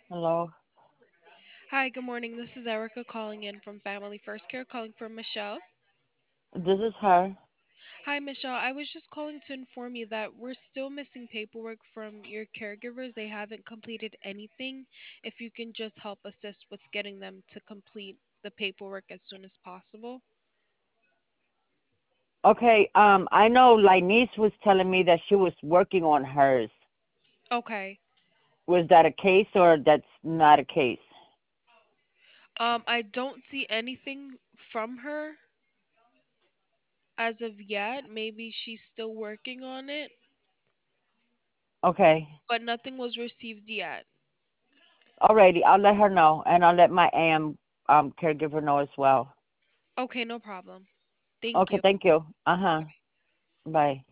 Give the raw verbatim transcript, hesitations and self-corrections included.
Hello. Hi, good morning. This is Erica calling in from Family First Care, calling for Michelle. This is her. Hi, Michelle. I was just calling to inform you that we're still missing paperwork from your caregivers. They haven't completed anything. If you can just help assist with getting them to complete the paperwork as soon as possible. Okay. Um, I know Linice was telling me that she was working on hers. Okay. Was that a case or that's not a case? Um, I don't see anything from her as of yet. Maybe she's still working on it, Okay. but nothing was received yet. Alrighty. I'll let her know, and I'll let my A M um caregiver know as well. Okay, no problem. Thank Okay. you. Thank you. Uh huh. Bye.